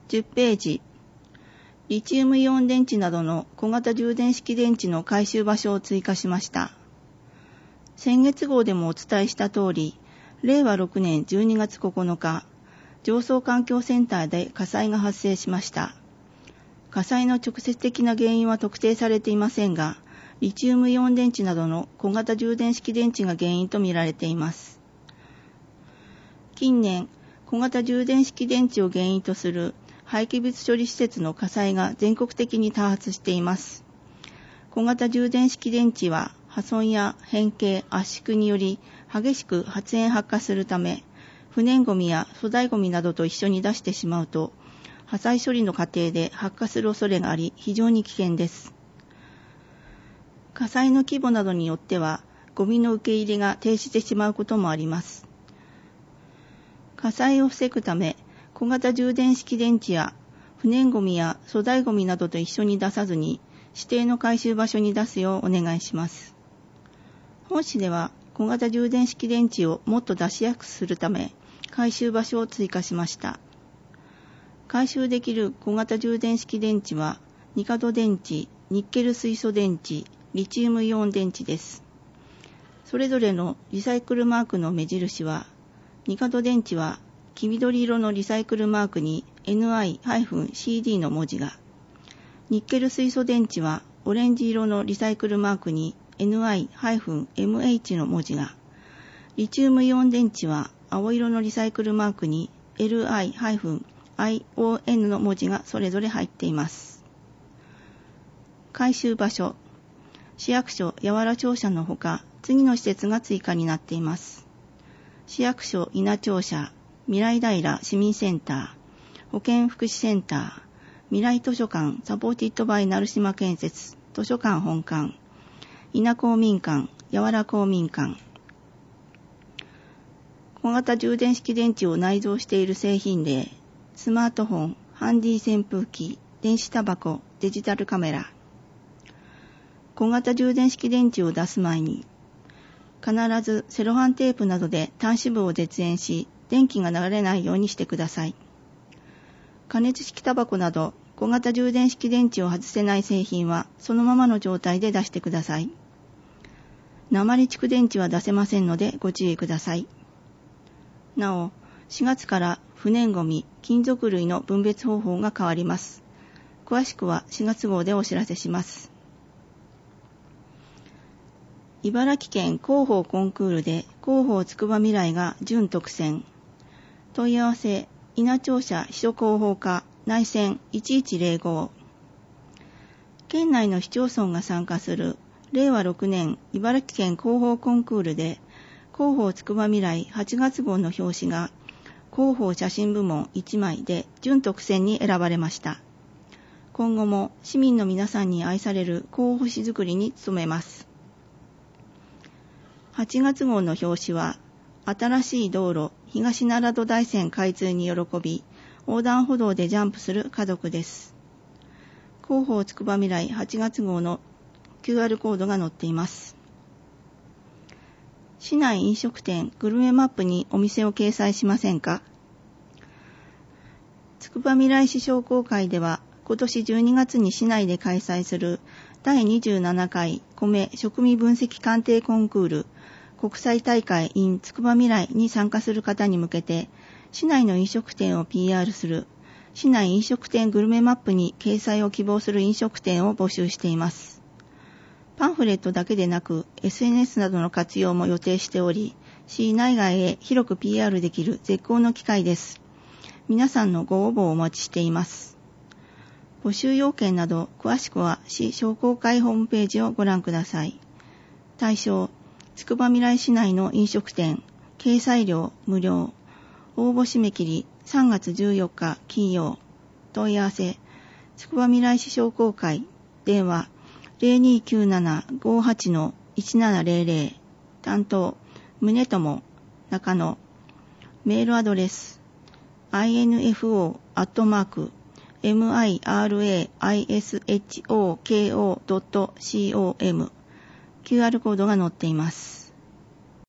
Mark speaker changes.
Speaker 1: 10ページ。リチウムイオン電池などの小型充電式電池の回収場所を追加しました。先月号でもお伝えした通り、令和6年12月9日、上層環境センターで火災が発生しました。火災の直接的な原因は特定されていませんが、リチウムイオン電池などの小型充電式電池が原因とみられています。近年、小型充電式電池を原因とする廃棄物処理施設の火災が全国的に多発しています。小型充電式電池は破損や変形、圧縮により激しく発煙発火するため、不燃ゴミや粗大ゴミなどと一緒に出してしまうと、破砕処理の過程で発火する恐れがあり、非常に危険です。火災の規模などによっては、ゴミの受け入れが停止してしまうこともあります。火災を防ぐため、小型充電式電池や不燃ゴミや粗大ゴミなどと一緒に出さずに、指定の回収場所に出すようお願いします。本誌では、小型充電式電池をもっと出しやすくするため、回収場所を追加しました。回収できる小型充電式電池は、ニカド電池、ニッケル水素電池、リチウムイオン電池です。それぞれのリサイクルマークの目印は、ニカド電池は黄緑色のリサイクルマークに NI-CD の文字が、ニッケル水素電池はオレンジ色のリサイクルマークに NI-MH の文字が、リチウムイオン電池は青色のリサイクルマークに LI-ION の文字がそれぞれ入っています。回収場所、市役所八原庁舎のほか、次の施設が追加になっています。市役所稲庁舎、未来平市民センター、保健福祉センター、未来図書館サポーティッドバイ成島建設、図書館本館、稲公民館、八原公民館。小型充電式電池を内蔵している製品例、スマートフォン、ハンディ扇風機、電子タバコ、デジタルカメラ。小型充電式電池を出す前に、必ずセロハンテープなどで端子部を絶縁し、電気が流れないようにしてください。加熱式タバコなど小型充電式電池を外せない製品はそのままの状態で出してください。鉛蓄電池は出せませんのでご注意ください。なお、4月から不燃ゴミ、金属類の分別方法が変わります。詳しくは4月号でお知らせします。茨城県広報コンクールで広報つくばみらいが準特選。問い合わせ、稲庁舎秘書広報課内線1105。県内の市町村が参加する令和6年茨城県広報コンクールで広報つくばみらい8月号の表紙が広報写真部門1枚で準特選に選ばれました。今後も市民の皆さんに愛される広報誌作りに努めます。8月号の表紙は、新しい道路、東奈良戸大山開通に喜び、横断歩道でジャンプする家族です。広報つくばみらい8月号の QR コードが載っています。市内飲食店グルメマップにお店を掲載しませんか？つくばみらい市商工会では、今年12月に市内で開催する第27回米食味分析鑑定コンクール国際大会 in つくばみらいに参加する方に向けて、市内の飲食店を PR する市内飲食店グルメマップに掲載を希望する飲食店を募集しています。パンフレットだけでなく SNS などの活用も予定しており、市内外へ広く PR できる絶好の機会です。皆さんのご応募をお待ちしています。募集要件など詳しくは市商工会ホームページをご覧ください。対象、つくばみらい市内の飲食店、掲載料無料。応募締め切り3月14日金曜。問い合わせ、つくばみらい市商工会。電話 0297-58-1700。担当、宗友、中野。メールアドレス、info@mirishoko.com。QR コードが載っています。